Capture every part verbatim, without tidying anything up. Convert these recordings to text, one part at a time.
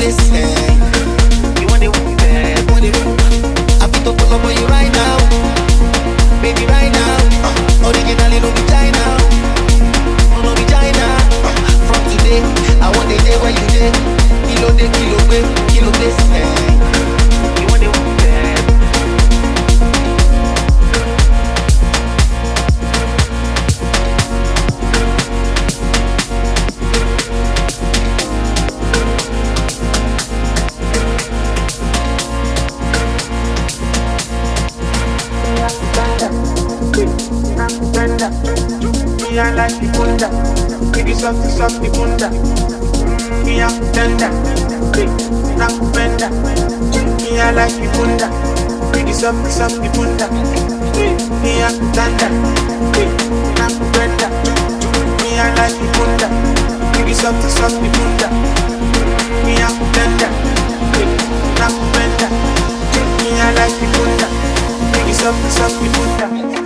place. Eh. You want the eh, want the I fit to pull up on you right now, baby, right now. Uh, originally no be China, no no be China. Uh, from today, I want the day where you day. Kilo day, kilo way, kilo place. Eh. You want the eh. Me I like the bunda, biggie soft soft the bunda. Me I tender, big knock bender. Me I like the bunda, biggie soft soft the bunda. Me I tender, big knock bender. Me I like the bunda, biggie soft soft the bunda. Me I tender, big knock bender. Me I like the bunda, biggie soft soft the bunda.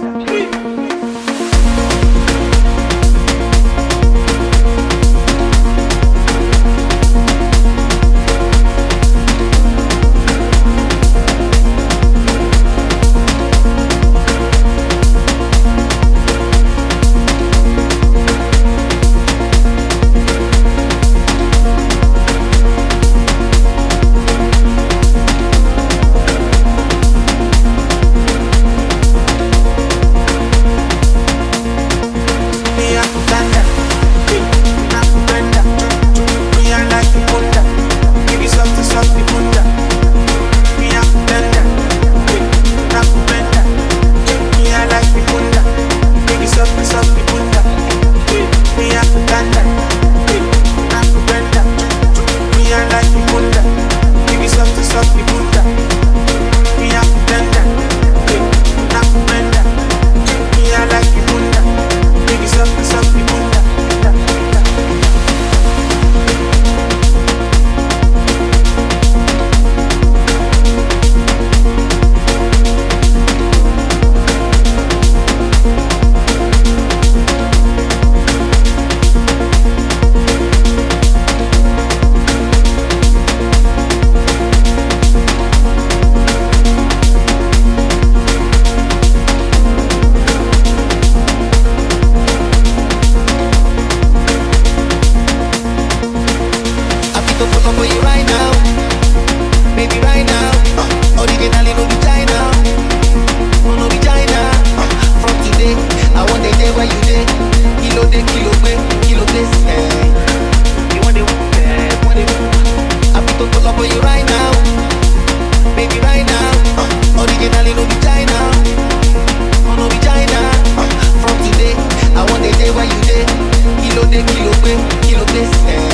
Kilo day, kilo way, kilo place.